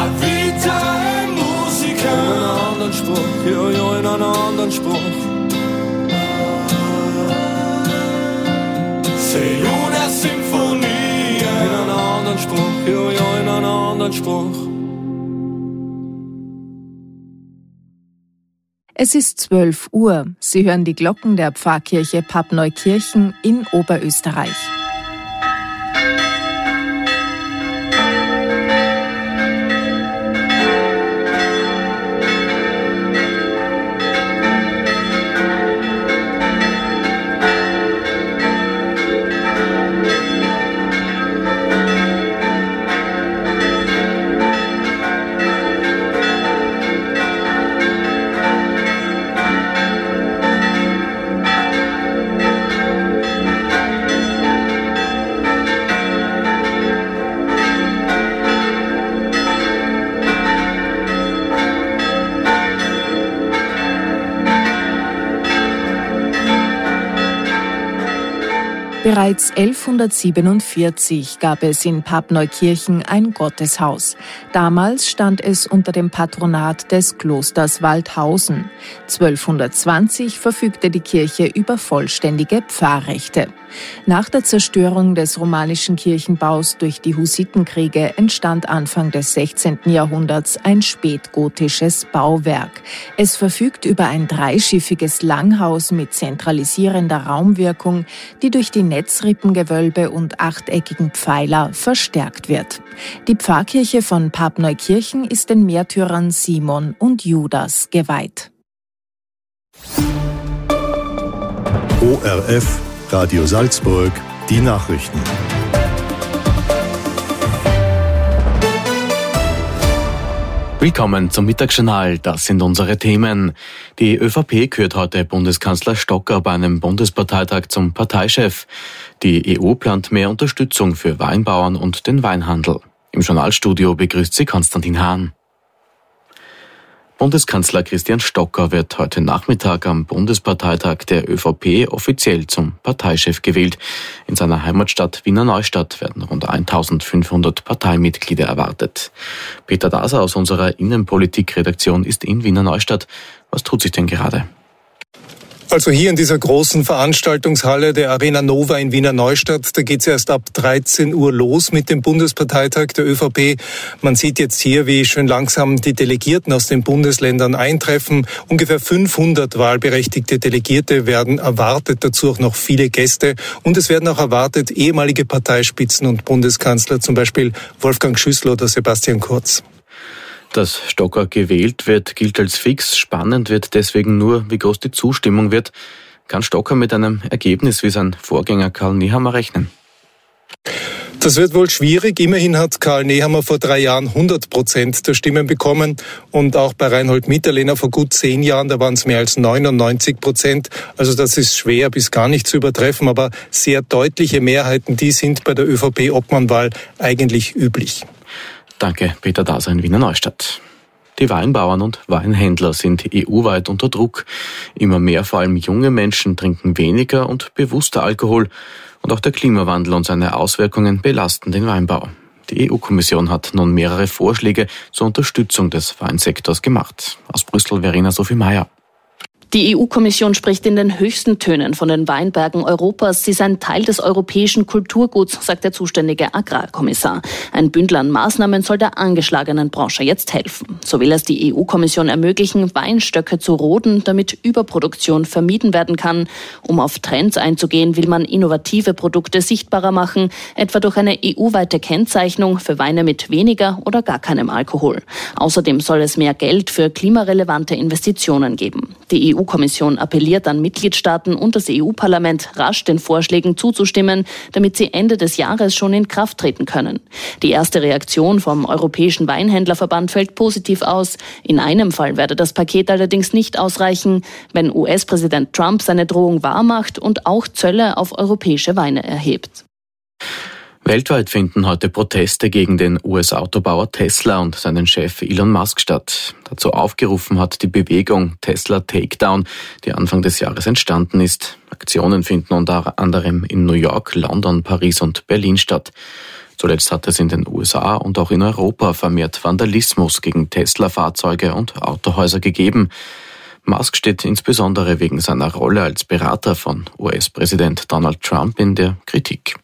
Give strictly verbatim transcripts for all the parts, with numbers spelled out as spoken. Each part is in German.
La vita è musica. In einem anderen Spruch, ja, ja, in einem anderen Spruch. Sei una Sinfonia. In einem anderen Spruch, ja, ja, in einem anderen Spruch. Es ist zwölf Uhr. Sie hören die Glocken der Pfarrkirche Pappneukirchen in Oberösterreich. Bereits elfhundertsiebenundvierzig gab es in Pappneukirchen ein Gotteshaus. Damals stand es unter dem Patronat des Klosters Waldhausen. zwölfhundertzwanzig verfügte die Kirche über vollständige Pfarrrechte. Nach der Zerstörung des romanischen Kirchenbaus durch die Hussitenkriege entstand Anfang des sechzehnten Jahrhunderts ein spätgotisches Bauwerk. Es verfügt über ein dreischiffiges Langhaus mit zentralisierender Raumwirkung, die durch die Netzrippengewölbe und achteckigen Pfeiler verstärkt wird. Die Pfarrkirche von Pappneukirchen ist den Märtyrern Simon und Judas geweiht. O R F Radio Salzburg, die Nachrichten. Willkommen zum Mittagsjournal, das sind unsere Themen. Die ÖVP kürt heute Bundeskanzler Stocker bei einem Bundesparteitag zum Parteichef. Die E U plant mehr Unterstützung für Weinbauern und den Weinhandel. Im Journalstudio begrüßt sie Konstantin Hahn. Bundeskanzler Christian Stocker wird heute Nachmittag am Bundesparteitag der ÖVP offiziell zum Parteichef gewählt. In seiner Heimatstadt Wiener Neustadt werden rund eintausendfünfhundert Parteimitglieder erwartet. Peter Daser aus unserer Innenpolitik-Redaktion ist in Wiener Neustadt. Was tut sich denn gerade? Also hier in dieser großen Veranstaltungshalle der Arena Nova in Wiener Neustadt, da geht es erst ab dreizehn Uhr los mit dem Bundesparteitag der ÖVP. Man sieht jetzt hier, wie schön langsam die Delegierten aus den Bundesländern eintreffen. Ungefähr fünfhundert wahlberechtigte Delegierte werden erwartet, dazu auch noch viele Gäste. Und es werden auch erwartet ehemalige Parteispitzen und Bundeskanzler, zum Beispiel Wolfgang Schüssel oder Sebastian Kurz. Dass Stocker gewählt wird, gilt als fix. Spannend wird deswegen nur, wie groß die Zustimmung wird. Kann Stocker mit einem Ergebnis wie sein Vorgänger Karl Nehammer rechnen? Das wird wohl schwierig. Immerhin hat Karl Nehammer vor drei Jahren hundert Prozent der Stimmen bekommen. Und auch bei Reinhold Mitterlehner vor gut zehn Jahren, da waren es mehr als neunundneunzig Prozent. Also das ist schwer bis gar nicht zu übertreffen. Aber sehr deutliche Mehrheiten, die sind bei der ÖVP-Obmannwahl eigentlich üblich. Danke, Peter Daser in Wiener Neustadt. Die Weinbauern und Weinhändler sind E U-weit unter Druck. Immer mehr, vor allem junge Menschen, trinken weniger und bewusster Alkohol. Und auch der Klimawandel und seine Auswirkungen belasten den Weinbau. Die E U-Kommission hat nun mehrere Vorschläge zur Unterstützung des Weinsektors gemacht. Aus Brüssel Verena Sophie Meyer. Die E U-Kommission spricht in den höchsten Tönen von den Weinbergen Europas. Sie seien Teil des europäischen Kulturguts, sagt der zuständige Agrarkommissar. Ein Bündel an Maßnahmen soll der angeschlagenen Branche jetzt helfen. So will es die E U-Kommission ermöglichen, Weinstöcke zu roden, damit Überproduktion vermieden werden kann. Um auf Trends einzugehen, will man innovative Produkte sichtbarer machen, etwa durch eine E U-weite Kennzeichnung für Weine mit weniger oder gar keinem Alkohol. Außerdem soll es mehr Geld für klimarelevante Investitionen geben. Die E U-Kommission appelliert an Mitgliedstaaten und das E U-Parlament, rasch den Vorschlägen zuzustimmen, damit sie Ende des Jahres schon in Kraft treten können. Die erste Reaktion vom Europäischen Weinhändlerverband fällt positiv aus. In einem Fall werde das Paket allerdings nicht ausreichen, wenn U S-Präsident Trump seine Drohung wahrmacht und auch Zölle auf europäische Weine erhebt. Weltweit finden heute Proteste gegen den U S-Autobauer Tesla und seinen Chef Elon Musk statt. Dazu aufgerufen hat die Bewegung Tesla Takedown, die Anfang des Jahres entstanden ist. Aktionen finden unter anderem in New York, London, Paris und Berlin statt. Zuletzt hat es in den U S A und auch in Europa vermehrt Vandalismus gegen Tesla-Fahrzeuge und Autohäuser gegeben. Musk steht insbesondere wegen seiner Rolle als Berater von U S-Präsident Donald Trump in der Kritik.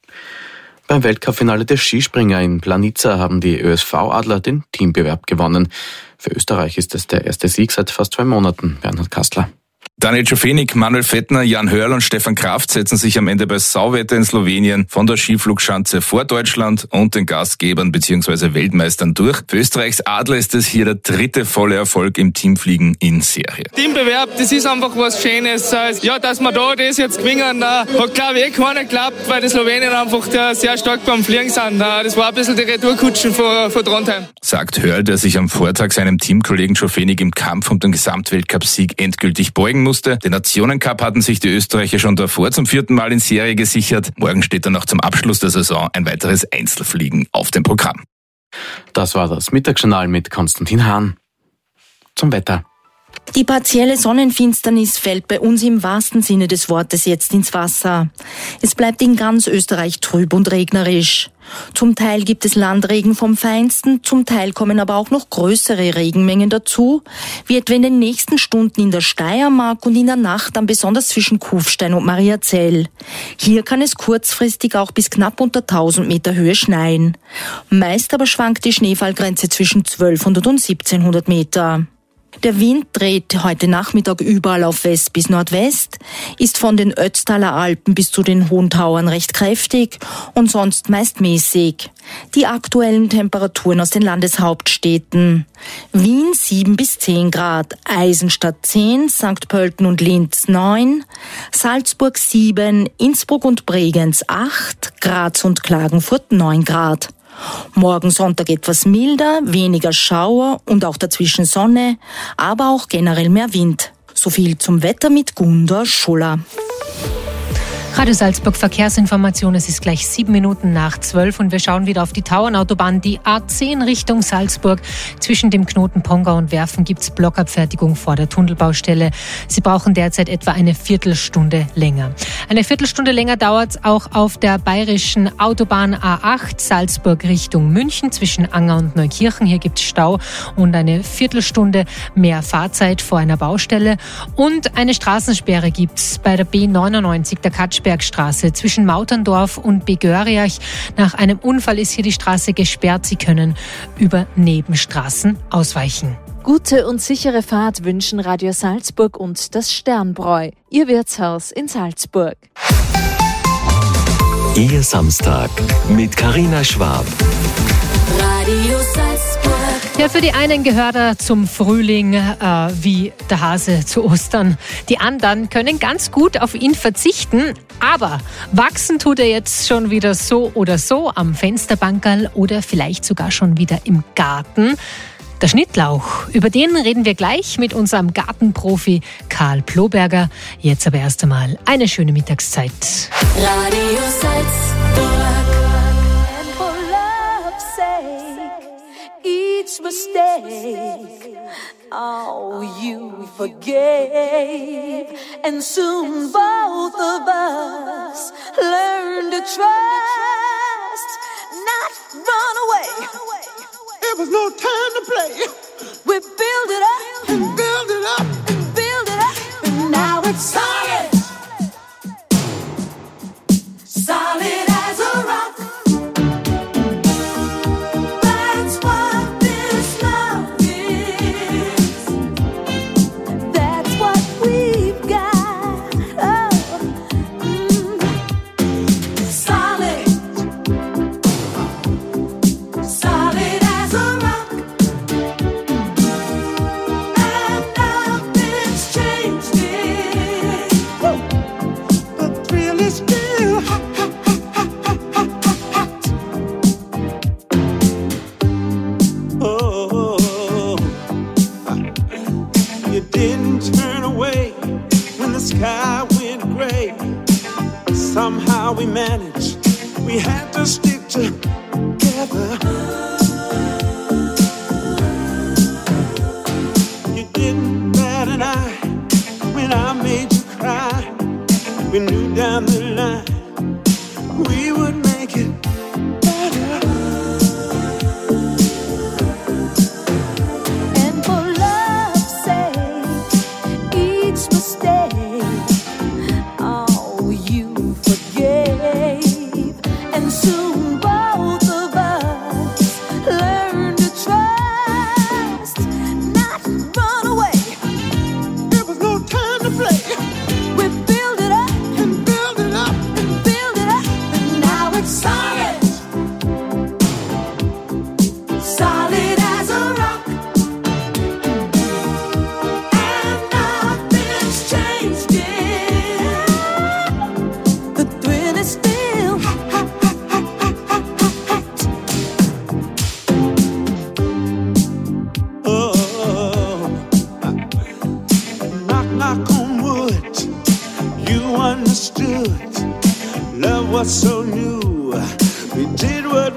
Beim Weltcup-Finale der Skispringer in Planica haben die Ö S V-Adler den Teambewerb gewonnen. Für Österreich ist es der erste Sieg seit fast zwei Monaten. Bernhard Kastler. Daniel Schofenig, Manuel Fettner, Jan Hörl und Stefan Kraft setzen sich am Ende bei Sauwetter in Slowenien von der Skiflugschanze vor Deutschland und den Gastgebern bzw. Weltmeistern durch. Für Österreichs Adler ist es hier der dritte volle Erfolg im Teamfliegen in Serie. Teambewerb, das ist einfach was Schönes. Ja, dass wir da das jetzt gewinnen, hat glaube ich keiner geklappt, weil die Slowenien einfach sehr stark beim Fliegen sind. Das war ein bisschen die Retourkutschen von, von Trondheim. Sagt Hörl, der sich am Vortag seinem Teamkollegen Schofenig im Kampf um den Gesamtweltcup-Sieg endgültig beugen musste. Den Nationencup hatten sich die Österreicher schon davor zum vierten Mal in Serie gesichert. Morgen steht dann noch zum Abschluss der Saison ein weiteres Einzelfliegen auf dem Programm. Das war das Mittagsjournal mit Konstantin Hahn. Zum Wetter. Die partielle Sonnenfinsternis fällt bei uns im wahrsten Sinne des Wortes jetzt ins Wasser. Es bleibt in ganz Österreich trüb und regnerisch. Zum Teil gibt es Landregen vom Feinsten, zum Teil kommen aber auch noch größere Regenmengen dazu, wie etwa in den nächsten Stunden in der Steiermark und in der Nacht dann besonders zwischen Kufstein und Mariazell. Hier kann es kurzfristig auch bis knapp unter tausend Meter Höhe schneien. Meist aber schwankt die Schneefallgrenze zwischen zwölfhundert und siebzehnhundert Meter. Der Wind dreht heute Nachmittag überall auf West bis Nordwest, ist von den Ötztaler Alpen bis zu den Hohen Tauern recht kräftig und sonst meist mäßig. Die aktuellen Temperaturen aus den Landeshauptstädten: Wien sieben bis zehn Grad, Eisenstadt zehn, Sankt Pölten und Linz neun, Salzburg sieben, Innsbruck und Bregenz acht, Graz und Klagenfurt neun Grad. Morgen Sonntag etwas milder, weniger Schauer und auch dazwischen Sonne, aber auch generell mehr Wind. So viel zum Wetter mit Gunda Schuller. Radio Salzburg Verkehrsinformation, es ist gleich sieben Minuten nach zwölf und wir schauen wieder auf die Tauernautobahn, die A zehn Richtung Salzburg. Zwischen dem Knoten Pongau und Werfen gibt es Blockabfertigung vor der Tunnelbaustelle. Sie brauchen derzeit etwa eine Viertelstunde länger. Eine Viertelstunde länger dauert es auch auf der bayerischen Autobahn A acht Salzburg Richtung München zwischen Anger und Neukirchen. Hier gibt es Stau und eine Viertelstunde mehr Fahrzeit vor einer Baustelle. Und eine Straßensperre gibt es bei der B neunundneunzig, der Katschberg Bergstraße zwischen Mauterndorf und Begöriach. Nach einem Unfall ist hier die Straße gesperrt. Sie können über Nebenstraßen ausweichen. Gute und sichere Fahrt wünschen Radio Salzburg und das Sternbräu, Ihr Wirtshaus in Salzburg. Ihr Samstag mit Carina Schwab. Radio Salzburg. Ja, für die einen gehört er zum Frühling äh, wie der Hase zu Ostern. Die anderen können ganz gut auf ihn verzichten, aber wachsen tut er jetzt schon wieder so oder so am Fensterbankerl oder vielleicht sogar schon wieder im Garten. Der Schnittlauch, über den reden wir gleich mit unserem Gartenprofi Karl Ploberger. Jetzt aber erst einmal eine schöne Mittagszeit. Radio Salzburg. And for love's sake, each mistake, oh, you forgave. And soon both of us learn to trust, not run away. There was no time to play. We build it up and build it up and build it up, and now it's solid, solid as a rock. That's what this love is. That's what we've got. Oh, mm. Solid, solid as a rock. And nothing's changed it. The thrill is still hot, hot, hot, hot, hot, hot, hot. Oh, you didn't turn away when the sky went gray. Somehow we managed, we had to stick together. You didn't bat an eye when I made you cry. We knew down the line we would make it better.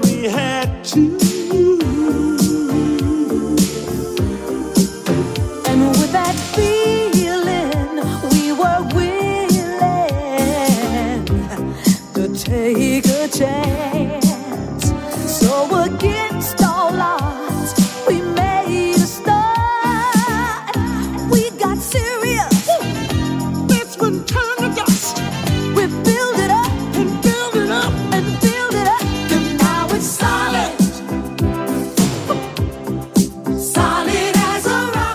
we had to. And with that feeling, we were willing to take a chance. So against all odds, we made a start. We got serious. This one turned to dust. We build it up and build it up and build it up, and now it's solid. Solid as a rock.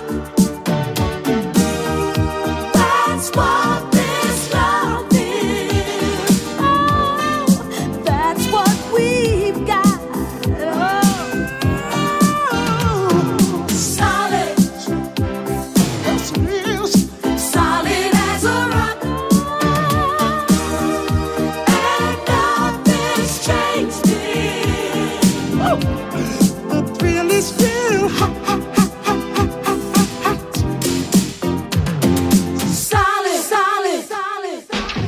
That's what this love is. Oh, that's what we've got. Oh, solid. Yes, it is. Solid as a rock. And nothing's changed it. The thrill is still hot, hot, hot, hot, hot, hot, hot, hot. Solid, solid, solid.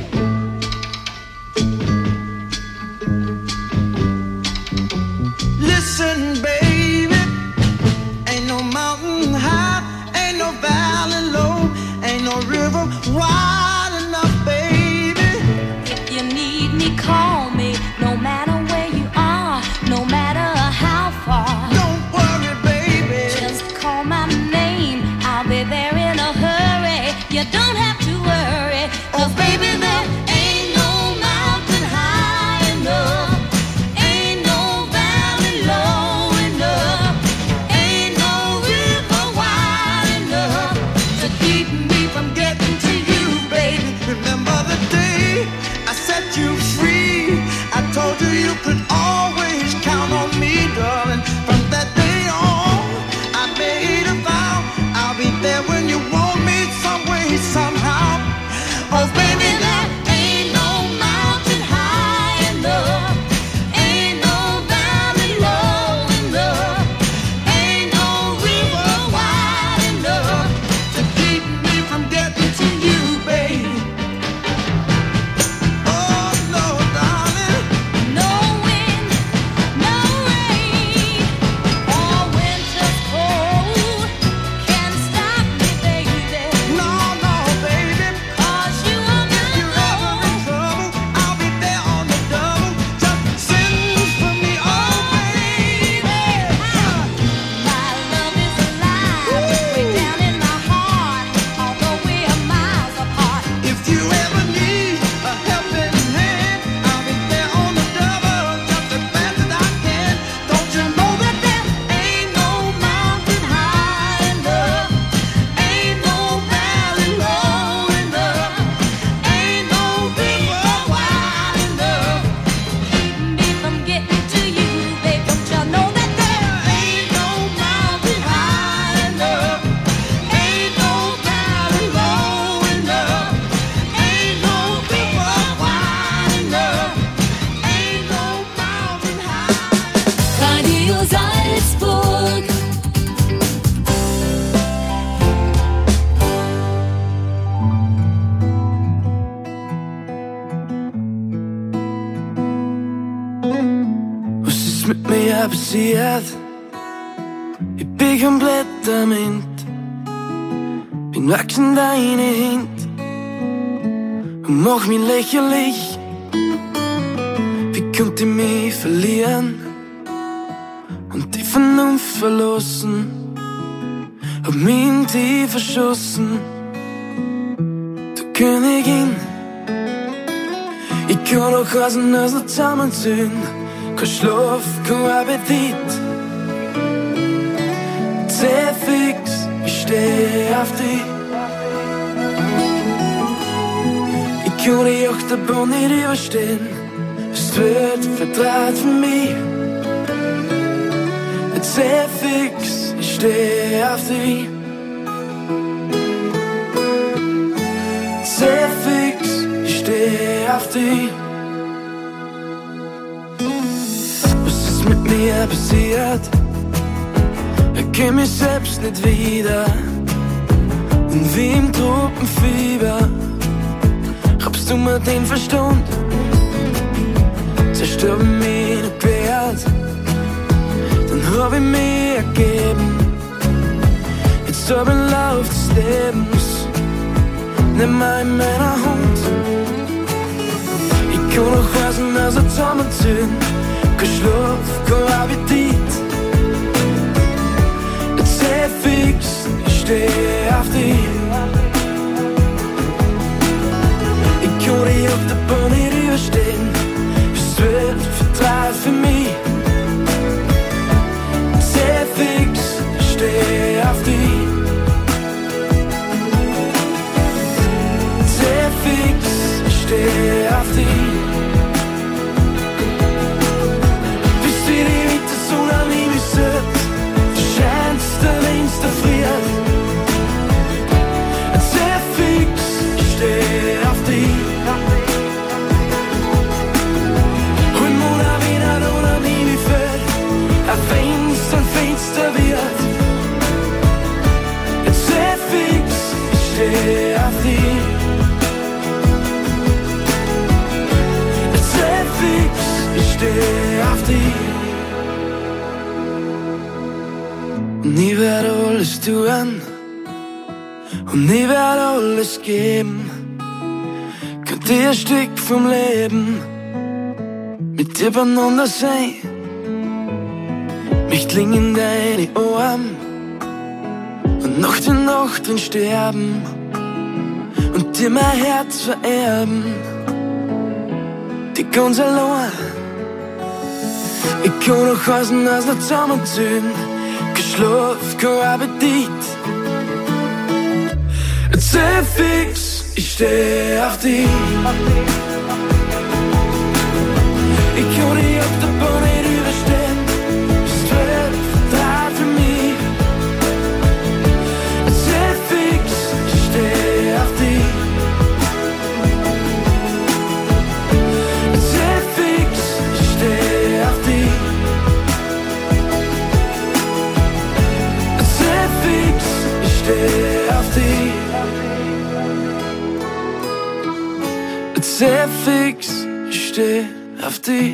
Listen, baby, ain't no mountain high, ain't no valley low, ain't no river wide enough, baby. If you need me, call me. No matter where you are, no matter how far. Don't worry, baby. Just call my name, I'll be there in a hurry. You don't have to worry, 'cause baby, there ain't no mountain high enough. Ain't no valley low enough. Ain't no river wide enough to keep me from getting to you, baby. Remember the day I set you free? I told you you could always count on me, darling. From that day on, I made a vow I'll be there when you want me, some way, somehow. Oh, baby, there Ain't no mountain high enough. Ain't no valley low enough. Ain't no river wide enough to keep me from getting to you, baby. Oh, no, darling. No wind, no rain, or winter's cold can stop me, baby. No, no, baby. 'Cause you are my You're ever in trouble, I'll be there on the double. Just send for me, oh, baby. My love is alive, way down in my heart, although we are miles apart. If you ever need a helping hand, I'll be there on the double, just as fast as I can. Don't you know that there ain't no mountain high enough? Ain't no valley low enough. Ain't no river wide enough. Keep me from getting to you, babe. Don't you know that there Ain't no mountain high enough. Ain't no valley low enough. Ain't no river wide enough. Ain't no mountain high. Radio Salzburg. Was ist mit mir passiert? Ich bin komplett damit. Bin wachsen deine Hint und mach mich lächerlich. Wie konnte ich mich verlieren und die Vernunft verlassen? Hab mich in die verschossen. Du Königin, ich kann auch aus dem Nüssel zusammenziehen. Kein Schlaf, kein Appetit. Sehr fix, ich steh auf dich. Ich kann die Achterbahn nicht überstehen. Es wird vertraut von mir. Sehr fix, ich steh auf dich. Sehr fix, ich steh auf dich. Was ist mit mir passiert? Ich kenn mich selbst nicht wieder. Und wie im Tropenfieber raubst du mir den Verstand. Zerstört mich noch quert. hab ich mich ergeben. Jetzt hab ich Lauf des Lebens, nimm mal in meiner Hand. Ich kann noch weisen, dass er zusammenziehen, kein Schlaf, kein Appetit. Jetzt seh fix, ich steh auf dich. Ich kann dich auf der Bahn nicht überstehen, es wird für drei für mich. Sehr fix, ich steh auf dich. Sehr fix, ich steh auf dich. Bist wie die Wintersonne an ihm sitzt, du scheinst, wenn's der friert. Sehr fix, ich steh auf dich. Wenn's ein Fenster wird, jetzt sehr fix, ich steh auf dich. Jetzt sehr fix, ich steh auf dich. Und ich werd alles tun und ich werd alles geben. Könnt ihr ein Stück vom Leben mit dir beieinander sein? Mich klingen deine Ohren und noch die Nacht drin sterben und dir mein Herz vererben, die ganz allein. Ich kann noch heißen, dass wir zusammenziehen, kein Schlaf, kein Appetit. Jetzt sehr fix, ich steh auf dich. Ich kann dich auf der Bahn nicht überstehen. Sehr fix, ich steh auf dich.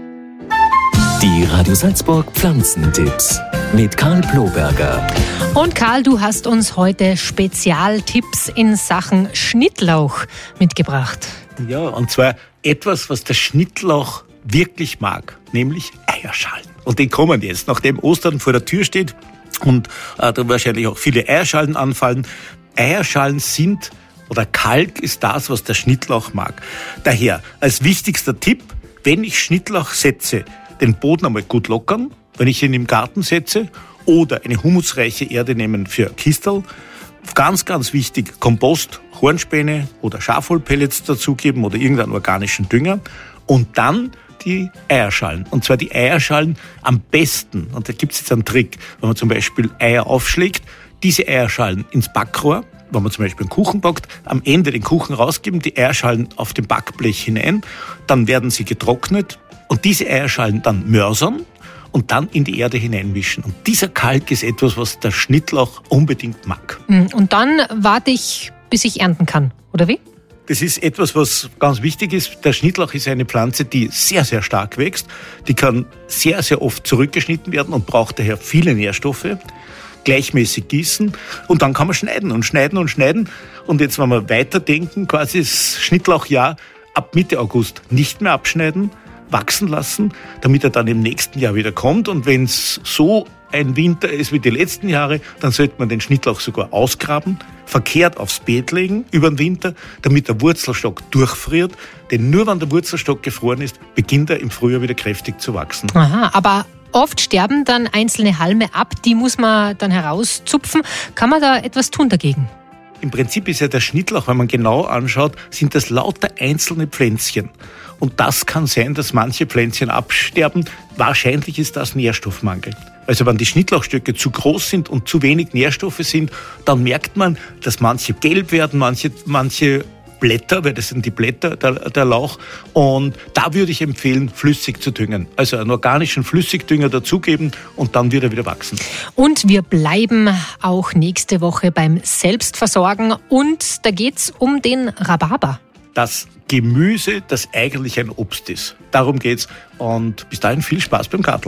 Die Radio Salzburg Pflanzentipps mit Karl Ploberger. Und Karl, du hast uns heute Spezialtipps in Sachen Schnittlauch mitgebracht. Ja, und zwar etwas, was der Schnittlauch wirklich mag, nämlich Eierschalen. Und die kommen jetzt, nachdem Ostern vor der Tür steht und äh, da wahrscheinlich auch viele Eierschalen anfallen. Eierschalen sind, oder Kalk ist das, was der Schnittlauch mag. Daher, als wichtigster Tipp, wenn ich Schnittlauch setze, den Boden einmal gut lockern, wenn ich ihn im Garten setze, oder eine humusreiche Erde nehmen für Kistel. Ganz, ganz wichtig, Kompost, Hornspäne oder Schafwollpellets dazugeben oder irgendeinen organischen Dünger. Und dann die Eierschalen. Und zwar die Eierschalen am besten, und da gibt es jetzt einen Trick, wenn man zum Beispiel Eier aufschlägt, diese Eierschalen ins Backrohr, wenn man zum Beispiel einen Kuchen backt, am Ende den Kuchen rausgeben, die Eierschalen auf dem Backblech hinein, dann werden sie getrocknet und diese Eierschalen dann mörsern und dann in die Erde hineinmischen. Und dieser Kalk ist etwas, was der Schnittlauch unbedingt mag. Und dann warte ich, bis ich ernten kann, oder wie? Das ist etwas, was ganz wichtig ist. Der Schnittlauch ist eine Pflanze, die sehr, sehr stark wächst. Die kann sehr, sehr oft zurückgeschnitten werden und braucht daher viele Nährstoffe. Gleichmäßig gießen und dann kann man schneiden und schneiden und schneiden. Und jetzt, wenn wir weiterdenken, quasi das Schnittlauchjahr ab Mitte August nicht mehr abschneiden, wachsen lassen, damit er dann im nächsten Jahr wieder kommt. Und wenn es so ein Winter ist wie die letzten Jahre, dann sollte man den Schnittlauch sogar ausgraben, verkehrt aufs Beet legen über den Winter, damit der Wurzelstock durchfriert. Denn nur wenn der Wurzelstock gefroren ist, beginnt er im Frühjahr wieder kräftig zu wachsen. Aha, aber oft sterben dann einzelne Halme ab, die muss man dann herauszupfen. Kann man da etwas tun dagegen? Im Prinzip ist ja der Schnittlauch, wenn man genau anschaut, sind das lauter einzelne Pflänzchen. Und das kann sein, dass manche Pflänzchen absterben. Wahrscheinlich ist das Nährstoffmangel. Also wenn die Schnittlauchstöcke zu groß sind und zu wenig Nährstoffe sind, dann merkt man, dass manche gelb werden, manche, manche Blätter, weil das sind die Blätter, der, der Lauch. Und da würde ich empfehlen, flüssig zu düngen. Also einen organischen Flüssigdünger dazugeben und dann wird er wieder wachsen. Und wir bleiben auch nächste Woche beim Selbstversorgen. Und da geht's um den Rhabarber. Das Gemüse, das eigentlich ein Obst ist. Darum geht's. Und bis dahin viel Spaß beim Karteln.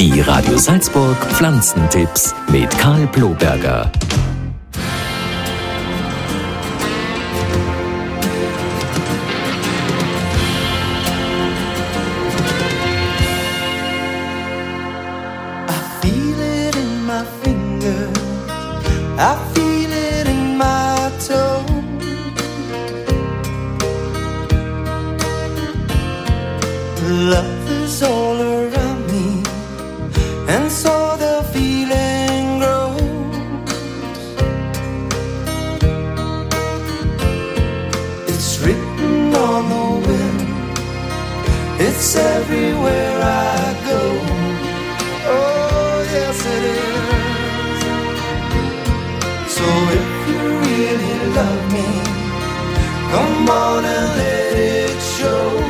Die Radio Salzburg Pflanzentipps mit Karl Ploberger. I feel it in my toe. Love is all around me, and so the feeling grows. It's written on the wind, it's everywhere I go. Oh, yes it is. So if you really love me, come on and let it show.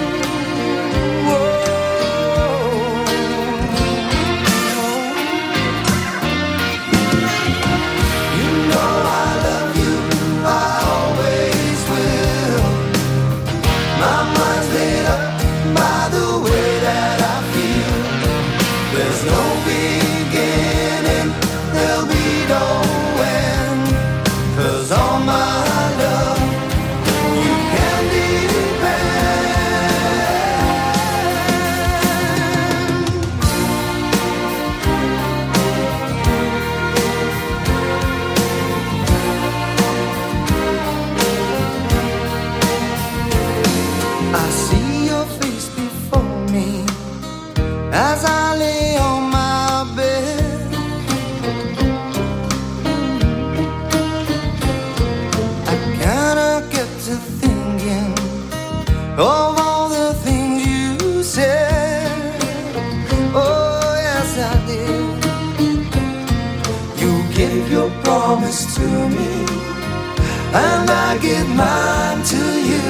Of all the things you said, oh yes I did. You give your promise to me, and I give mine to you.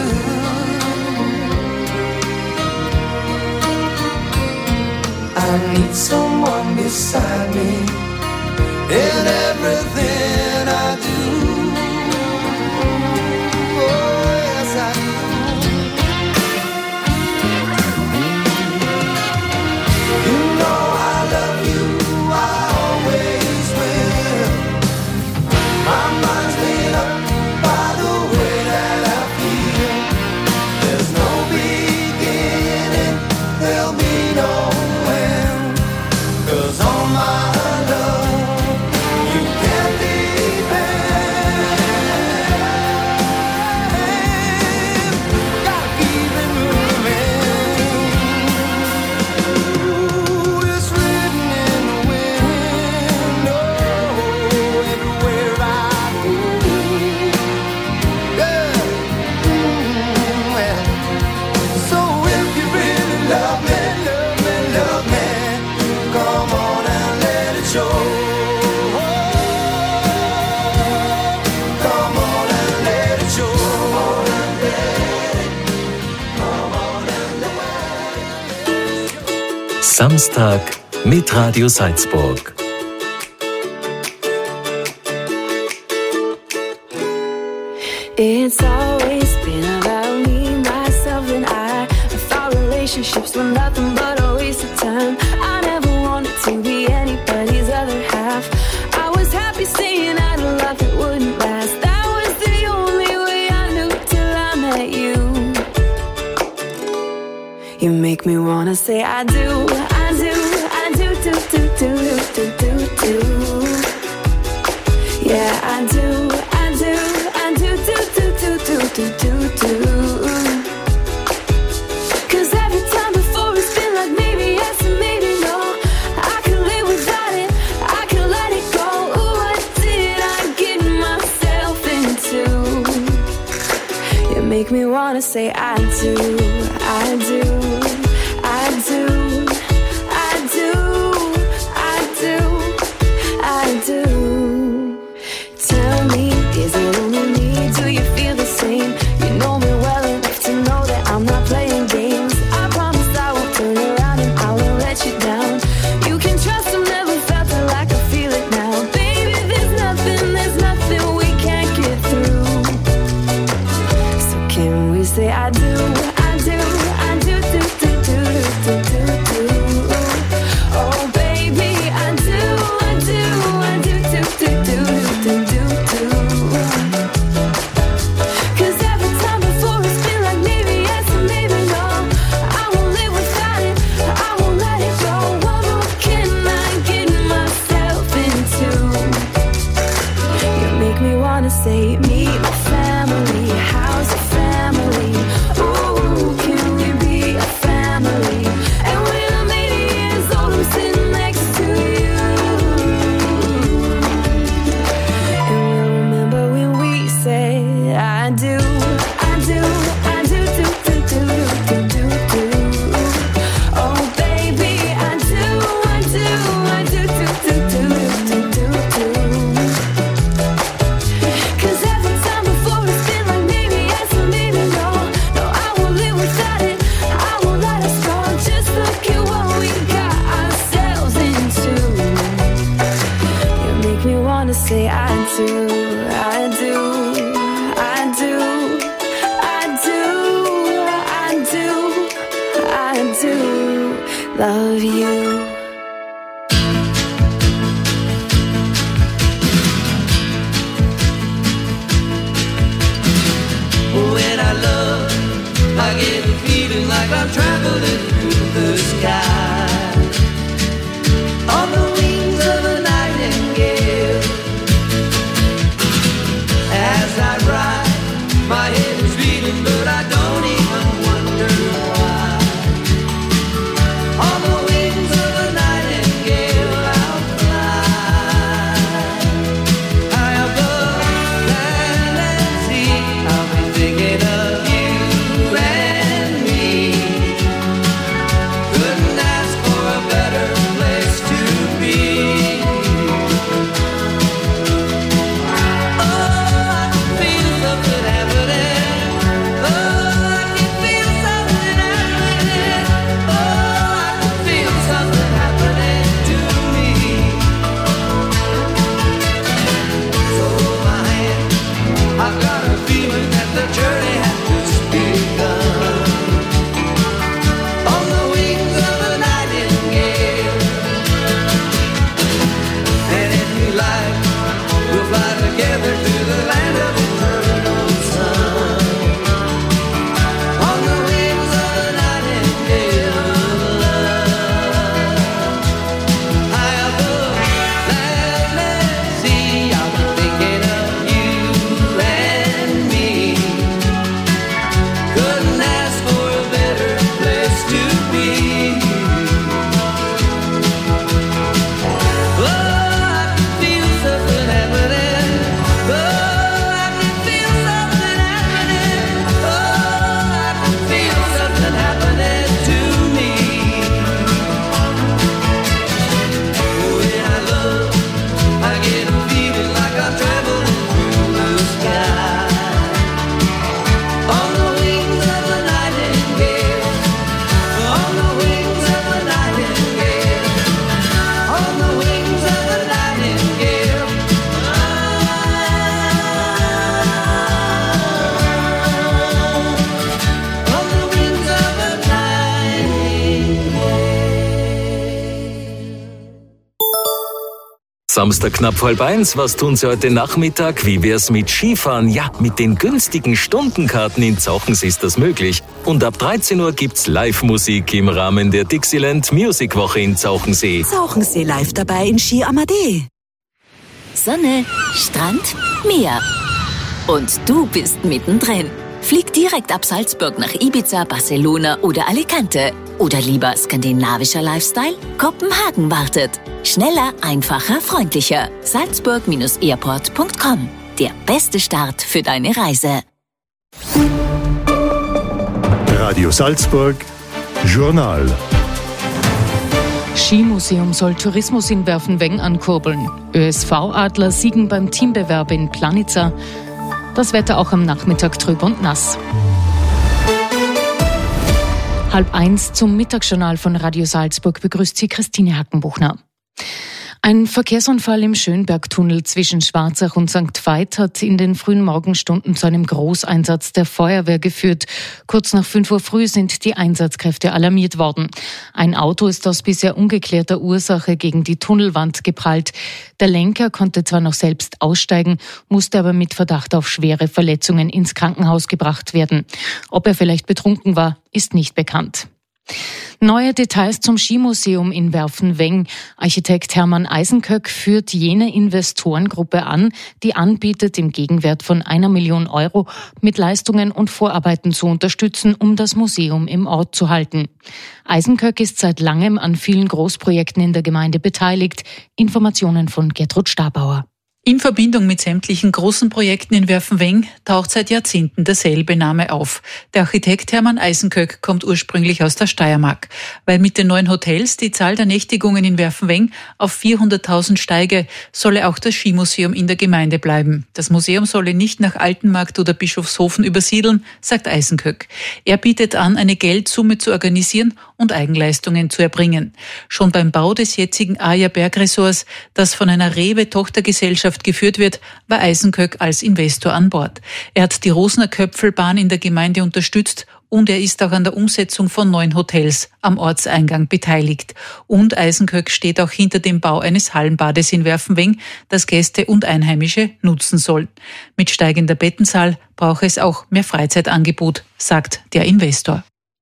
I need someone beside me in everything I do. Oh yes I do. Samstag mit Radio Salzburg. It's always been about me, myself and I. I thought relationships were nothing but a waste of time. I never wanted to be anybody's other half. I was happy staying out of love that wouldn't last. That was the only way I knew till I met you. You make me wanna say I do, I do, I do, do, do, do, do, do, do. Yeah, I do, I do, I do, do, do, do, do, do, do, do. Cause every time before it's been like maybe yes and maybe no. I can live without it, I can let it go. Ooh, what did I get myself into? You make me wanna say I do, I do, I do, I do, I do, I do. Tell me, is it only me? Do you feel the same? You know me well enough to know that I'm not playing games. I promise I won't turn around and I won't let you down. You can trust I've never felt it like I feel it now. Baby, there's nothing, there's nothing we can't get through. So can we say I do, I do, I do, do, do. say I do, I do, I do, I do, I do, I do love you. When I love, I get a feeling like I'm traveling through the sky on the wings of a nightingale. As I ride, my head is beating, but I don't even wonder why. On the wings of a nightingale, I'll fly high above land and sea. I'll be thinking of you and me. Couldn't ask for a better place to be. Oh, I can feel something happening. Oh, I can feel something happening. Oh, I can feel something happening to me. So hold my hand. I've got a feeling that the journey has just begun. On the wings of a nightingale. And if you like, we'll fly together to the land of eternal sun. On the wings of a nightingale of love. High above land and sea, I'll be thinking of you and me. Couldn't ask for a better place to be. Oh, I can feel something happening. Oh, I can feel something happening. Oh, I can feel something happening to me. When I love, I get a feeling like I'm traveling through the sky. On the wings of a nightingale. On the wings of a nightingale. On the wings of a nightingale. On the wings of a Samstag knapp halb eins, was tun Sie heute Nachmittag? Wie wär's mit Skifahren? Ja, mit den günstigen Stundenkarten in Zauchensee ist das möglich. Und ab dreizehn Uhr gibt's Live-Musik im Rahmen der Dixieland Music Woche in Zauchensee. Zauchensee live dabei in Ski Amadee. Sonne, Strand, Meer. Und du bist mittendrin. Flieg direkt ab Salzburg nach Ibiza, Barcelona oder Alicante. Oder lieber skandinavischer Lifestyle? Kopenhagen wartet. Schneller, einfacher, freundlicher. salzburg airport punkt com. Der beste Start für deine Reise. Radio Salzburg, Journal. Skimuseum soll Tourismus in Werfenweng ankurbeln. ÖSV Adler siegen beim Teambewerb in Planica. Das Wetter auch am Nachmittag trüb und nass. Halb eins zum Mittagsjournal von Radio Salzburg begrüßt Sie Christine Hackenbuchner. Ein Verkehrsunfall im Schönbergtunnel zwischen Schwarzach und Sankt Veit hat in den frühen Morgenstunden zu einem Großeinsatz der Feuerwehr geführt. Kurz nach fünf Uhr früh sind die Einsatzkräfte alarmiert worden. Ein Auto ist aus bisher ungeklärter Ursache gegen die Tunnelwand geprallt. Der Lenker konnte zwar noch selbst aussteigen, musste aber mit Verdacht auf schwere Verletzungen ins Krankenhaus gebracht werden. Ob er vielleicht betrunken war, ist nicht bekannt. Neue Details zum Skimuseum in Werfenweng. Architekt Hermann Eisenköck führt jene Investorengruppe an, die anbietet, im Gegenwert von einer Million Euro mit Leistungen und Vorarbeiten zu unterstützen, um das Museum im Ort zu halten. Eisenköck ist seit langem an vielen Großprojekten in der Gemeinde beteiligt. Informationen von Gertrud Stabauer. In Verbindung mit sämtlichen großen Projekten in Werfenweng taucht seit Jahrzehnten derselbe Name auf. Der Architekt Hermann Eisenköck kommt ursprünglich aus der Steiermark. Weil mit den neuen Hotels die Zahl der Nächtigungen in Werfenweng auf vierhunderttausend steige, solle auch das Skimuseum in der Gemeinde bleiben. Das Museum solle nicht nach Altenmarkt oder Bischofshofen übersiedeln, sagt Eisenköck. Er bietet an, eine Geldsumme zu organisieren und Eigenleistungen zu erbringen. Schon beim Bau des jetzigen Aja Bergresorts, das von einer Rewe-Tochtergesellschaft Wirtschaft geführt wird, war Eisenkök als Investor an Bord. Er hat die Rosner-Köpfelbahn in der Gemeinde unterstützt und er ist auch an der Umsetzung von neuen Hotels am Ortseingang beteiligt. Und Eisenkök steht auch hinter dem Bau eines Hallenbades in Werfenweng, das Gäste und Einheimische nutzen sollen. Mit steigender Bettenzahl brauche es auch mehr Freizeitangebot, sagt der Investor.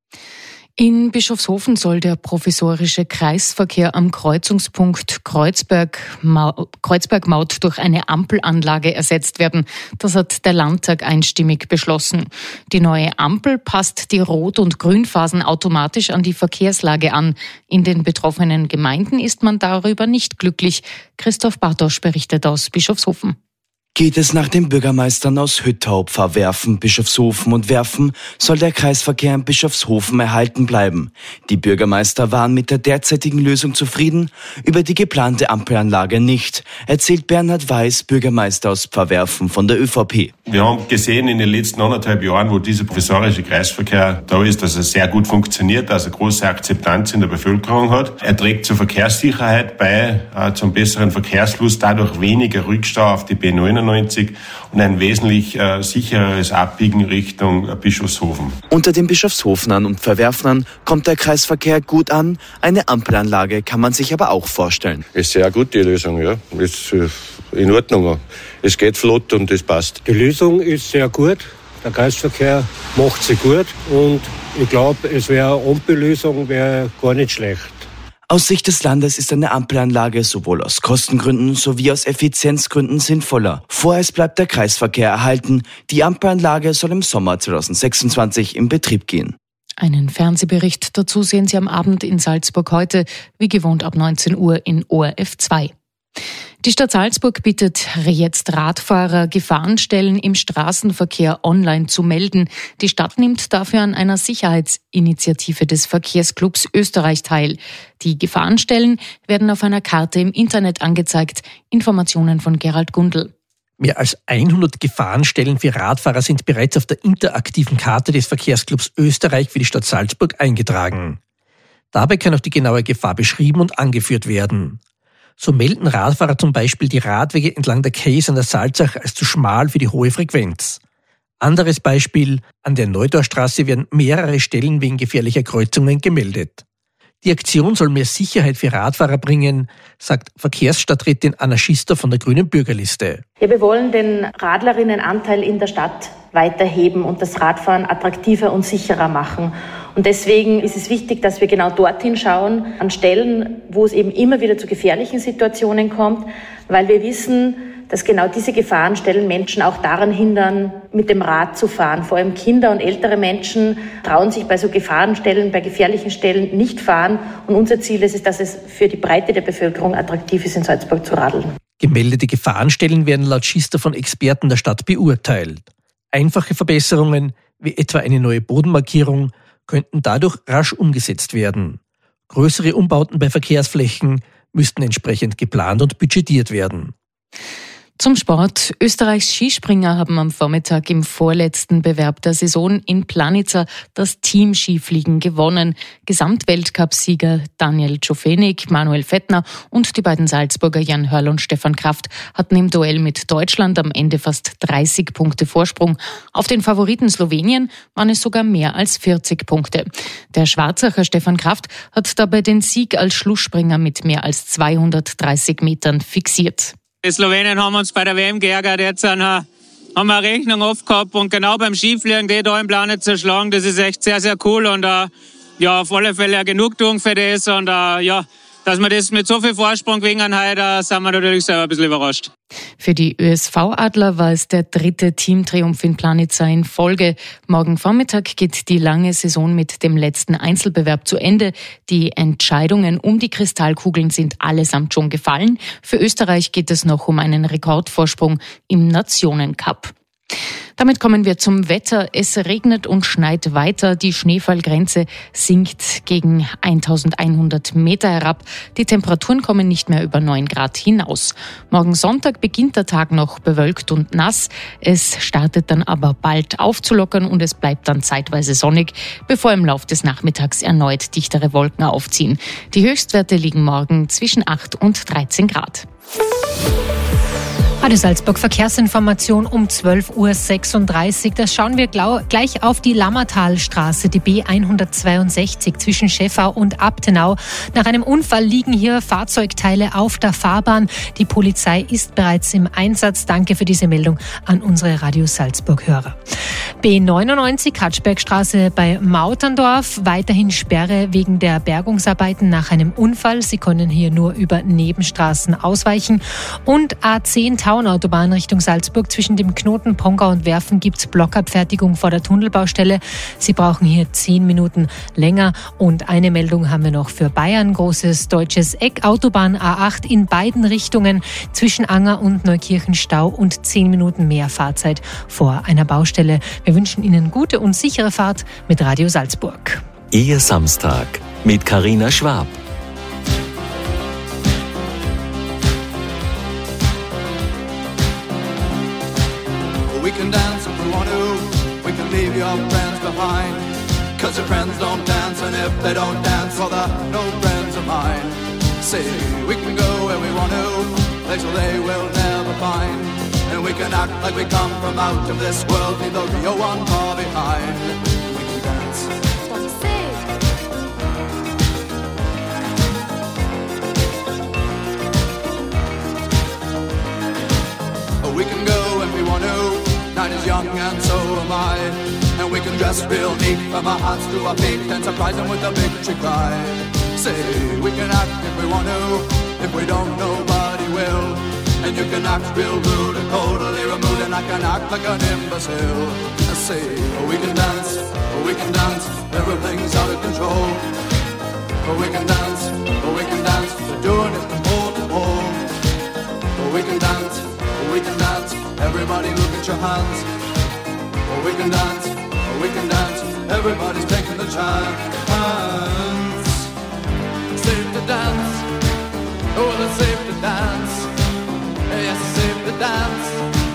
In Bischofshofen soll der provisorische Kreisverkehr am Kreuzungspunkt Kreuzberg-Maut Kreuzberg-Maut durch eine Ampelanlage ersetzt werden. Das hat der Landtag einstimmig beschlossen. Die neue Ampel passt die Rot- und Grünphasen automatisch an die Verkehrslage an. In den betroffenen Gemeinden ist man darüber nicht glücklich. Christoph Bartosch berichtet aus Bischofshofen. Geht es nach den Bürgermeistern aus Hüttau, Pfarrwerfen, Bischofshofen und Werfen, soll der Kreisverkehr in Bischofshofen erhalten bleiben. Die Bürgermeister waren mit der derzeitigen Lösung zufrieden, über die geplante Ampelanlage nicht, erzählt Bernhard Weiß, Bürgermeister aus Pfarrwerfen von der ÖVP. Wir haben gesehen in den letzten anderthalb Jahren, wo dieser provisorische Kreisverkehr da ist, dass er sehr gut funktioniert, dass er große Akzeptanz in der Bevölkerung hat. Er trägt zur Verkehrssicherheit bei, äh, zum besseren Verkehrsfluss, dadurch weniger Rückstau auf die B neunundneunzig und ein wesentlich äh, sichereres Abbiegen Richtung äh, Bischofshofen. Unter den Bischofshofenern und Pfarrwerfnern kommt der Kreisverkehr gut an. Eine Ampelanlage kann man sich aber auch vorstellen. Ist sehr gut, die Lösung, ja. Ist äh, in Ordnung. Es geht flott und es passt. Die Lösung ist sehr gut. Der Kreisverkehr macht sie gut und ich glaube, es wäre eine Ampellösung, wäre gar nicht schlecht. Aus Sicht des Landes ist eine Ampelanlage sowohl aus Kostengründen sowie aus Effizienzgründen sinnvoller. Vorerst bleibt der Kreisverkehr erhalten. Die Ampelanlage soll im Sommer zweitausendsechsundzwanzig in Betrieb gehen. Einen Fernsehbericht dazu sehen Sie am Abend in Salzburg heute, wie gewohnt ab neunzehn Uhr in O R F zwei. Die Stadt Salzburg bittet jetzt Radfahrer, Gefahrenstellen im Straßenverkehr online zu melden. Die Stadt nimmt dafür an einer Sicherheitsinitiative des Verkehrsclubs Österreich teil. Die Gefahrenstellen werden auf einer Karte im Internet angezeigt. Informationen von Gerald Gundl. Mehr als hundert Gefahrenstellen für Radfahrer sind bereits auf der interaktiven Karte des Verkehrsclubs Österreich für die Stadt Salzburg eingetragen. Dabei kann auch die genaue Gefahr beschrieben und angeführt werden. So melden Radfahrer zum Beispiel die Radwege entlang der Käse an der Salzach als zu schmal für die hohe Frequenz. Anderes Beispiel, an der Neudorstraße werden mehrere Stellen wegen gefährlicher Kreuzungen gemeldet. Die Aktion soll mehr Sicherheit für Radfahrer bringen, sagt Verkehrsstadträtin Anna Schister von der Grünen Bürgerliste. Ja, wir wollen den Radlerinnenanteil in der Stadt weiterheben und das Radfahren attraktiver und sicherer machen. Und deswegen ist es wichtig, dass wir genau dorthin schauen, an Stellen, wo es eben immer wieder zu gefährlichen Situationen kommt, weil wir wissen, dass genau diese Gefahrenstellen Menschen auch daran hindern, mit dem Rad zu fahren. Vor allem Kinder und ältere Menschen trauen sich bei so Gefahrenstellen, bei gefährlichen Stellen nicht fahren. Und unser Ziel ist es, dass es für die Breite der Bevölkerung attraktiv ist, in Salzburg zu radeln. Gemeldete Gefahrenstellen werden laut Schister von Experten der Stadt beurteilt. Einfache Verbesserungen, wie etwa eine neue Bodenmarkierung, könnten dadurch rasch umgesetzt werden. Größere Umbauten bei Verkehrsflächen müssten entsprechend geplant und budgetiert werden. Zum Sport. Österreichs Skispringer haben am Vormittag im vorletzten Bewerb der Saison in Planica das Team-Skifliegen gewonnen. Gesamtweltcupsieger Daniel Czofenik, Manuel Fettner und die beiden Salzburger Jan Hörl und Stefan Kraft hatten im Duell mit Deutschland am Ende fast dreißig Punkte Vorsprung. Auf den Favoriten Slowenien waren es sogar mehr als vierzig Punkte. Der Schwarzacher Stefan Kraft hat dabei den Sieg als Schlussspringer mit mehr als zweihundertdreißig Metern fixiert. Die Slowenien haben uns bei der W M geärgert. Jetzt haben wir eine Rechnung aufgehabt und genau beim Skifliegen die da im Plan nicht zerschlagen. Das ist echt sehr, sehr cool und uh, ja, auf alle Fälle eine Genugtuung für das. Und uh, ja, dass wir das mit so viel Vorsprung gewinnen heute, sind wir natürlich selber ein bisschen überrascht. Für die Ö S V-Adler war es der dritte Teamtriumph in Planica in Folge. Morgen Vormittag geht die lange Saison mit dem letzten Einzelbewerb zu Ende. Die Entscheidungen um die Kristallkugeln sind allesamt schon gefallen. Für Österreich geht es noch um einen Rekordvorsprung im Nationencup. Damit kommen wir zum Wetter. Es regnet und schneit weiter. Die Schneefallgrenze sinkt gegen eintausendeinhundert Meter herab. Die Temperaturen kommen nicht mehr über neun Grad hinaus. Morgen Sonntag beginnt der Tag noch bewölkt und nass. Es startet dann aber bald aufzulockern und es bleibt dann zeitweise sonnig, bevor im Lauf des Nachmittags erneut dichtere Wolken aufziehen. Die Höchstwerte liegen morgen zwischen acht und dreizehn Grad. Radio Salzburg Verkehrsinformation um zwölf Uhr sechsunddreißig. Da schauen wir gleich auf die Lammertalstraße, die B hundertzweiundsechzig zwischen Scheffau und Abtenau. Nach einem Unfall liegen hier Fahrzeugteile auf der Fahrbahn. Die Polizei ist bereits im Einsatz. Danke für diese Meldung an unsere Radio Salzburg-Hörer. B neunundneunzig Katschbergstraße bei Mauterndorf. Weiterhin Sperre wegen der Bergungsarbeiten nach einem Unfall. Sie können hier nur über Nebenstraßen ausweichen. Und A zehn Autobahn Richtung Salzburg. Zwischen dem Knoten Pongau und Werfen gibt es Blockabfertigung vor der Tunnelbaustelle. Sie brauchen hier zehn Minuten länger. Und eine Meldung haben wir noch für Bayern. Großes deutsches Eck. Autobahn A acht in beiden Richtungen. Zwischen Anger und Neukirchen Stau und zehn Minuten mehr Fahrzeit vor einer Baustelle. Wir wünschen Ihnen gute und sichere Fahrt mit Radio Salzburg. Ihr Samstag mit Carina Schwab. We can dance if we want to. We can leave your friends behind. Cause your friends don't dance, and if they don't dance, well, they're no friends of mine. See, we can go where we want to, places they will never find. And we can act like we come from out of this world, leave the real one far behind. We can dance. We can go when we want to. Night is young and so am I. And we can dress real neat from our hearts to our feet and surprise them with a victory cry. Say, we can act if we want to. If we don't, nobody will. And you can act real rude and totally removed, and I can act like an imbecile. I say, we can dance, we can dance, everything's out of control. We can dance, we can dance, we're doing it from pole to pole. We can dance, we can dance, everybody look at your hands. We can dance, we can dance, everybody's taking the chance. Safe to dance, oh, it's safe to dance. Yes, it's safe to dance.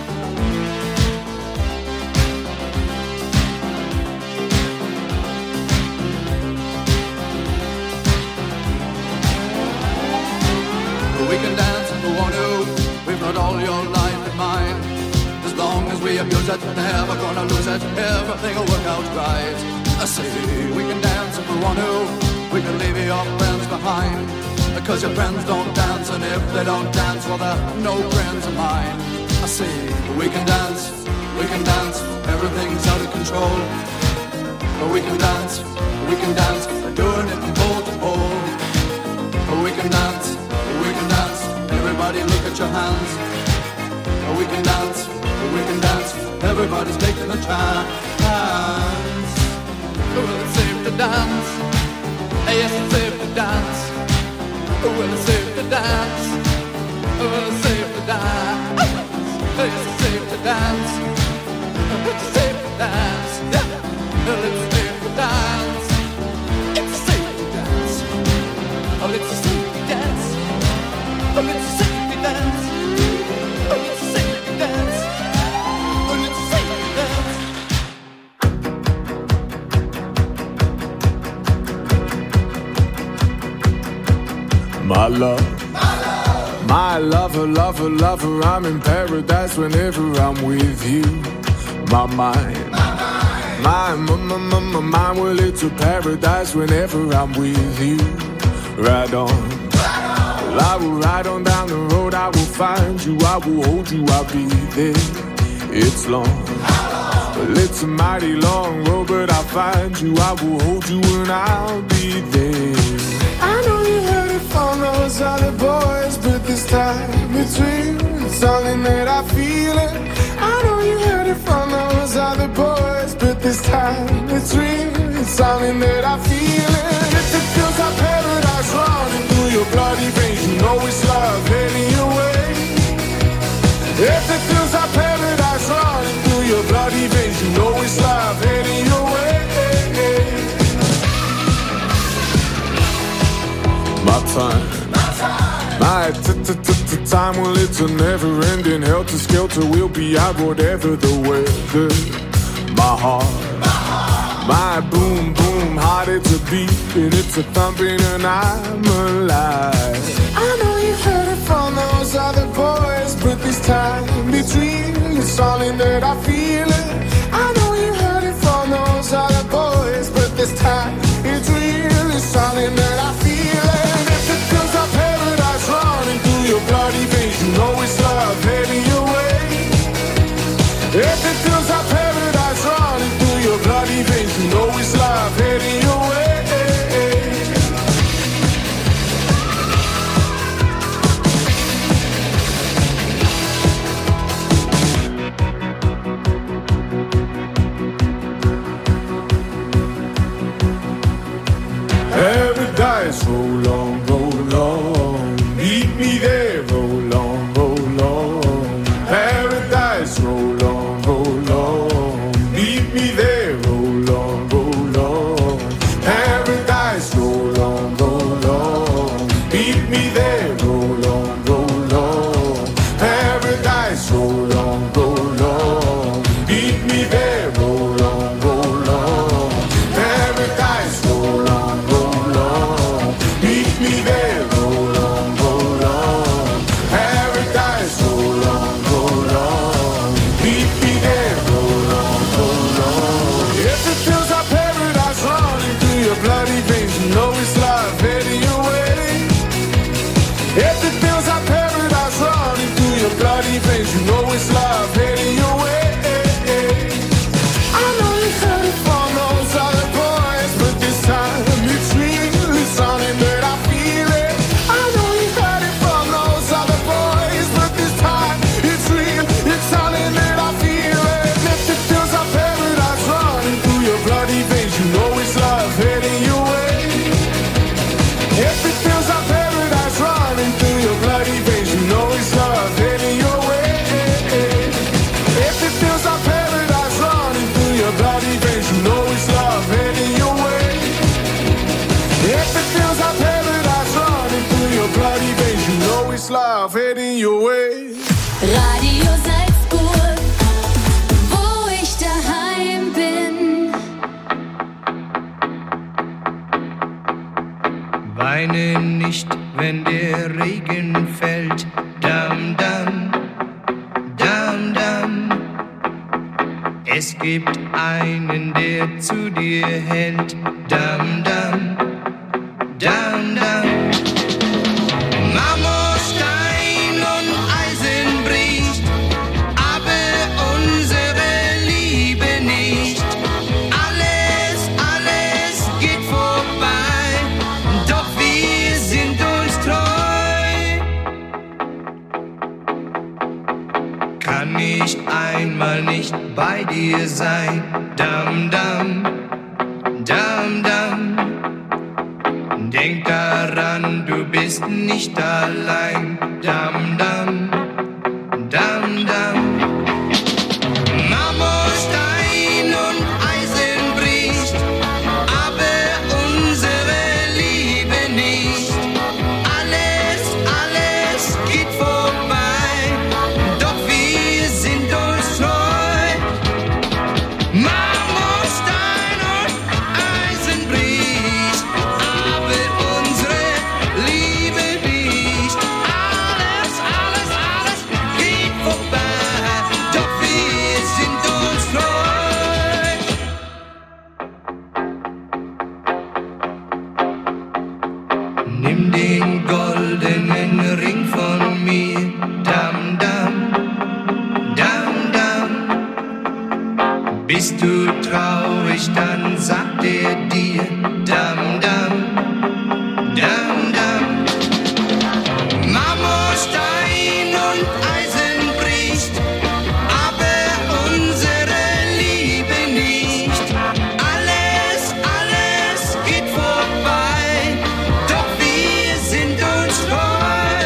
We can dance if we want to. We've got all your life in mind. As long as we abuse it, never gonna lose it. Everything will work out right. I say we can dance if we want to. We can leave your friends behind. Because your friends don't dance, and if they don't dance, well, they're no friends of mine. I say we can dance, we can dance. Everything's out of control. But we can dance, we can dance. We're doing it from pole to pole. But we can dance, we can dance. Everybody look at your hands. We can dance, we can dance. Everybody's taking a chance. Well, it's safe to dance. Yes, it's safe to dance. Well, it's safe to dance. Well, it's safe to dance. Yes, it's safe to dance. It's safe to dance. Well, it's safe to dance. It's safe to dance. Oh, it's safe to dance. Oh, it's safe to dance. Oh, it's safe to dance. Oh, it's safe to dance. My love, my lover, lover, lover, I'm in paradise whenever I'm with you. My mind, my, my, my, my, my mind, well, it's a paradise whenever I'm with you. Ride on. Well, I will ride on down the road, I will find you, I will hold you, I'll be there. It's long, well, it's a mighty long road, but I'll find you, I will hold you, and I'll be there. I know you heard it from those other boys, but this time it's real, it's something that I feel it. I know you heard it from those other boys, but this time it's real, it's something that I feel it. If it feels like paradise running through your bloody veins, you know it's love heading your way. If it feels like paradise running through your bloody veins, you know it's love heading your way. My time, my t-t-t-t-time, well, it's a never-ending helter-skelter. We'll be out whatever the weather. My heart, my boom, boom, heart, it's a beat and it's a thumping, and I'm alive. I know you heard it from those other boys, but this time between is something that I feel it. I know you heard it from those other boys, but this time it's real. It's something that I feel it. If it feels like paradise running through your bloody veins, you know it's love heading your way. If it feels like paradise running through your bloody veins, you know it's love heading your way. Paradise, roll on, roll on. Meet me there, roll on, roll on. Paradise, roll on, roll on. Meet me there, roll on, roll on. Paradise, roll on, roll on. Meet me there, roll on, roll on. Paradise, roll on, roll on. Meet me there, roll on, roll on. Paradise, roll on, roll on. Meet me there, roll on, roll on. Paradise, roll on, roll on. Meet me there, roll on, roll on. If it feels like paradise running through your bloody veins, you know it's love heading your way. If it feels like paradise running through your bloody veins, you know it's love heading your way. I know you heard it from those other boys, but this time it's real. It's something that I feel it. I know you heard it from those other boys, but this time it's real. It's something that I feel it. If it feels like paradise running through your bloody veins, you know it's love heading your way. If it feels like paradise running through your bloody veins, you know it's love heading your way. If it feels like paradise running through your bloody veins, you know it's love heading your way. If it feels like paradise running through your bloody veins, you know it's love heading your way. Radio Salzburg, wo ich daheim bin. Weine nicht, wenn der Regen fällt. Dam, dam, dam, dam. Es gibt einen, der zu dir hält. Dam, dam, dam, dam. Marmorstein und Eisen bricht, aber unsere Liebe nicht. Alles, alles geht vorbei, doch wir sind uns treu. Kann ich einmal nicht bei dir sein? Dam, dam, dam, dam. Denk daran, du bist nicht allein. Dam, dam, dam, dam. Marmorstein und Eisen bricht, aber unsere Liebe nicht. Alles, alles geht vorbei, doch wir sind uns treu. Marmorstein und Eisen bricht, aber unsere Liebe nicht. Alles, alles, alles geht vorbei, doch wir sind uns treu. Nimm den goldenen Ring von mir, dam, dam, dam, dam. Bist du traurig, dann sagt er dir, dam, dam, dam, dam. Marmorstein und Eisen bricht, aber unsere Liebe nicht. Alles, alles geht vorbei, doch wir sind uns treu.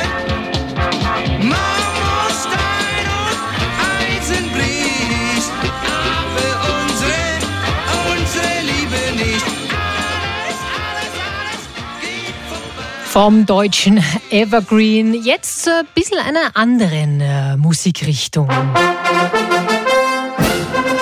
Marmorstein und Eisen bricht, aber unsere, unsere Liebe nicht. Vom deutschen Evergreen jetzt ein bisschen einer anderen äh, Musikrichtung.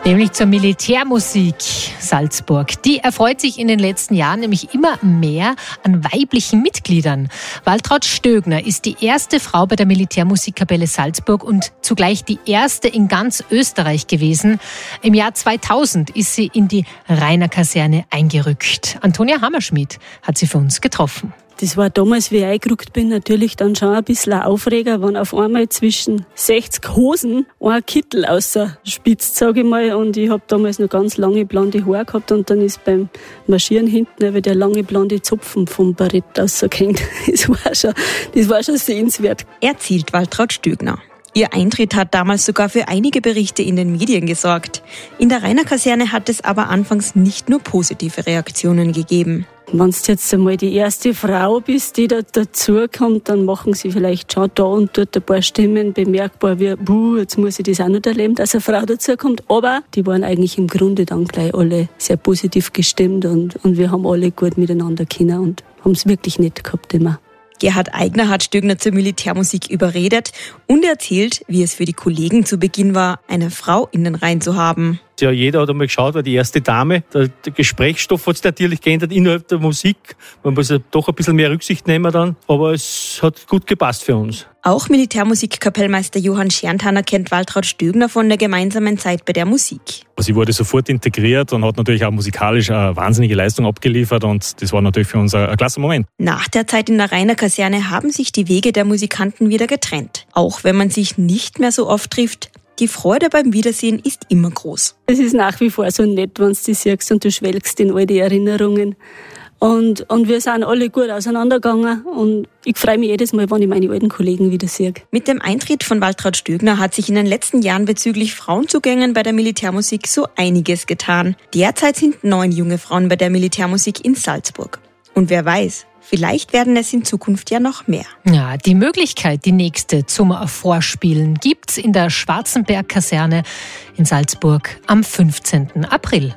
Nämlich zur Militärmusik Salzburg. Die erfreut sich in den letzten Jahren nämlich immer mehr an weiblichen Mitgliedern. Waltraud Stögner ist die erste Frau bei der Militärmusikkapelle Salzburg und zugleich die erste in ganz Österreich gewesen. Im Jahr zweitausend ist sie in die Rainer-Kaserne eingerückt. Antonia Hammerschmidt hat sie für uns getroffen. Das war damals, wie ich eingerückt bin, natürlich dann schon ein bisschen ein Aufreger, wenn auf einmal zwischen sechzig Hosen ein Kittel rausspitzt, sage ich mal. Und ich habe damals noch ganz lange blonde Haare gehabt und dann ist beim Marschieren hinten aber der lange blonde Zupfen vom Barett rausgehängt. Das war schon, das war schon sehenswert. Erzählt Waltraud Stögner. Ihr Eintritt hat damals sogar für einige Berichte in den Medien gesorgt. In der Rainer-Kaserne hat es aber anfangs nicht nur positive Reaktionen gegeben. Wenn du jetzt einmal die erste Frau bist, die da dazukommt, dann machen sie vielleicht schon da und dort ein paar Stimmen bemerkbar wie, buh, jetzt muss ich das auch nicht erleben, dass eine Frau dazukommt. Aber die waren eigentlich im Grunde dann gleich alle sehr positiv gestimmt und, und wir haben alle gut miteinander können und haben es wirklich nett gehabt immer. Gerhard Eigner hat Stögner zur Militärmusik überredet und erzählt, wie es für die Kollegen zu Beginn war, eine Frau in den Reihen zu haben. Ja, jeder hat einmal geschaut, war die erste Dame. Der, der Gesprächsstoff hat sich natürlich geändert innerhalb der Musik. Man muss ja doch ein bisschen mehr Rücksicht nehmen dann, aber es hat gut gepasst für uns. Auch Militärmusikkapellmeister Johann Scherntaner kennt Waltraud Stögner von der gemeinsamen Zeit bei der Musik. Sie wurde sofort integriert und hat natürlich auch musikalisch eine wahnsinnige Leistung abgeliefert und das war natürlich für uns ein, ein klasse Moment. Nach der Zeit in der Rainer-Kaserne haben sich die Wege der Musikanten wieder getrennt. Auch wenn man sich nicht mehr so oft trifft, die Freude beim Wiedersehen ist immer groß. Es ist nach wie vor so nett, wenn du die siehst und du schwelgst in all die Erinnerungen. Und, und wir sind alle gut auseinandergegangen und ich freue mich jedes Mal, wenn ich meine alten Kollegen wieder sehe. Mit dem Eintritt von Waltraud Stögner hat sich in den letzten Jahren bezüglich Frauenzugängen bei der Militärmusik so einiges getan. Derzeit sind neun junge Frauen bei der Militärmusik in Salzburg. Und wer weiß, vielleicht werden es in Zukunft ja noch mehr. Ja, die Möglichkeit, die nächste zum Vorspielen, gibt's in der Schwarzenberg-Kaserne in Salzburg am fünfzehnten April.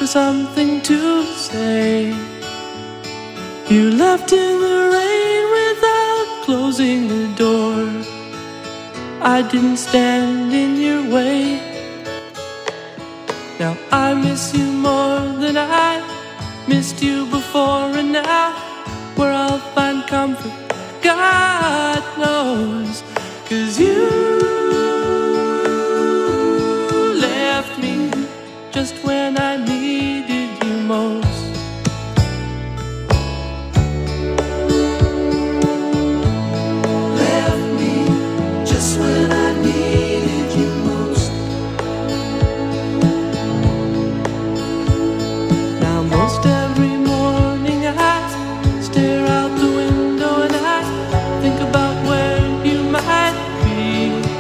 something to say. You left in the rain without closing the door. I didn't stand in your way. Now I miss you more than I missed you before, and now where I'll find comfort, God knows. 'Cause you left me just when I needed you most. Left me just when I needed you most. Now most every morning I stare out the window and I think about where you might be.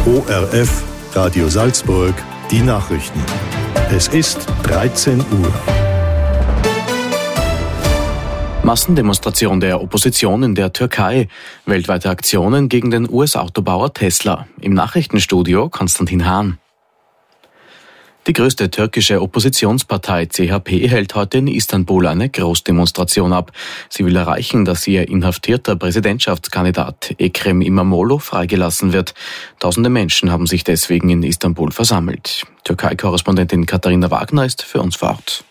O R F, Radio Salzburg, die Nachrichten. Es ist dreizehn Uhr. Massendemonstration der Opposition in der Türkei. Weltweite Aktionen gegen den U S-Autobauer Tesla. Im Nachrichtenstudio Konstantin Hahn. Die größte türkische Oppositionspartei C H P hält heute in Istanbul eine Großdemonstration ab. Sie will erreichen, dass ihr inhaftierter Präsidentschaftskandidat Ekrem İmamoğlu freigelassen wird. Tausende Menschen haben sich deswegen in Istanbul versammelt. Türkei-Korrespondentin Katharina Wagner ist für uns vor Ort.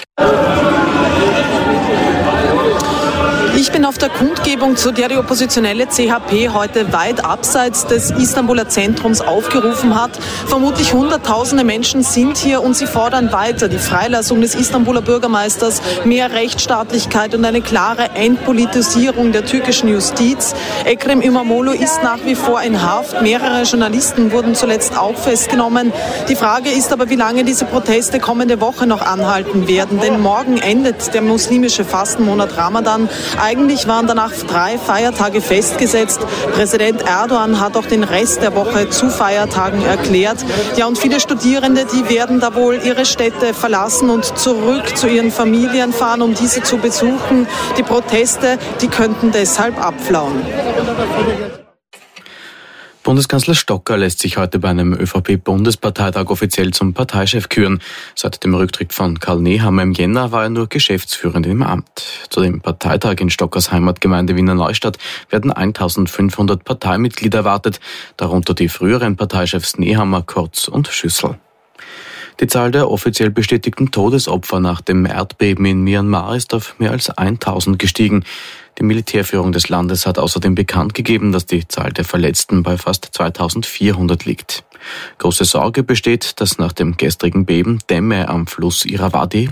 Ich bin auf der Kundgebung, zu der die oppositionelle C H P heute weit abseits des Istanbuler Zentrums aufgerufen hat. Vermutlich hunderttausende Menschen sind hier und sie fordern weiter die Freilassung des Istanbuler Bürgermeisters, mehr Rechtsstaatlichkeit und eine klare Entpolitisierung der türkischen Justiz. Ekrem İmamoğlu ist nach wie vor in Haft. Mehrere Journalisten wurden zuletzt auch festgenommen. Die Frage ist aber, wie lange diese Proteste kommende Woche noch anhalten werden. Denn morgen endet der muslimische Fastenmonat Ramadan. Eigentlich waren danach drei Feiertage festgesetzt. Präsident Erdogan hat auch den Rest der Woche zu Feiertagen erklärt. Ja, und viele Studierende, die werden da wohl ihre Städte verlassen und zurück zu ihren Familien fahren, um diese zu besuchen. Die Proteste, die könnten deshalb abflauen. Bundeskanzler Stocker lässt sich heute bei einem ÖVP-Bundesparteitag offiziell zum Parteichef küren. Seit dem Rücktritt von Karl Nehammer im Jänner war er nur Geschäftsführender im Amt. Zu dem Parteitag in Stockers Heimatgemeinde Wiener Neustadt werden eintausendfünfhundert Parteimitglieder erwartet, darunter die früheren Parteichefs Nehammer, Kurz und Schüssel. Die Zahl der offiziell bestätigten Todesopfer nach dem Erdbeben in Myanmar ist auf mehr als tausend gestiegen. Die Militärführung des Landes hat außerdem bekannt gegeben, dass die Zahl der Verletzten bei fast zweitausendvierhundert liegt. Große Sorge besteht, dass nach dem gestrigen Beben Dämme am Fluss Irrawaddy